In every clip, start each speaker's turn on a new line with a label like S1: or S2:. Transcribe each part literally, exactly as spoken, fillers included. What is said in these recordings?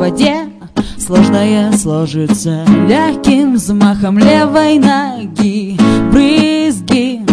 S1: воде. Сложное сложится легким взмахом левой ноги. Брызги,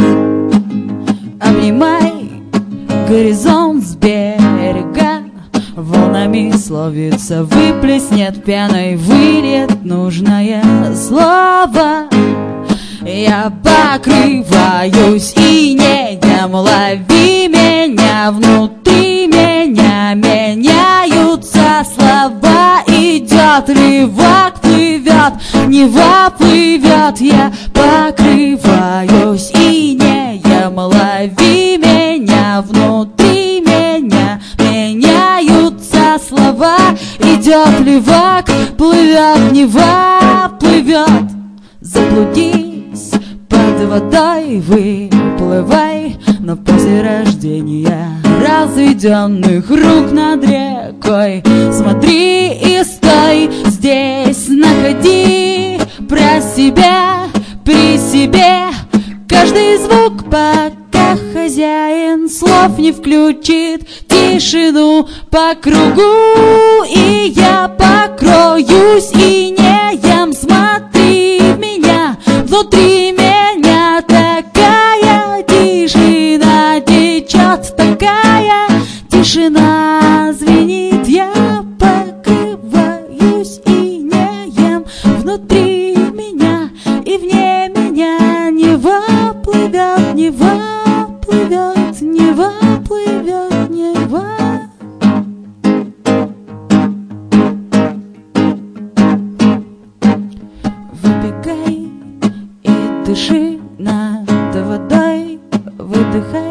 S1: обнимай горизонт с берега. Волнами словится, выплеснет пеной, выльет нужное слово. Я покрываюсь инеем, лови меня, внутри меня меняются слова. Идет рывок, плывет, Нева плывет. Я покрываюсь инеем, лови меня, внутри меня меняются слова. Идет рывок, плывет, Нева плывет. Заблудись под водой, выплывай, но после рождения разведенных рук над рекой. Смотри и стой здесь, находи про себя, при себе каждый звук, пока хозяин слов не включит тишину по кругу. И я покроюсь инеем, смотри в меня, внутри меня такая тишина течет, такая тишина звенит. Я покрываюсь инеем, внутри меня и вне меня. Нева плывет, Нева плывет, Нева плывет, Нева. Выбегай и дыши над водой, выдыхай.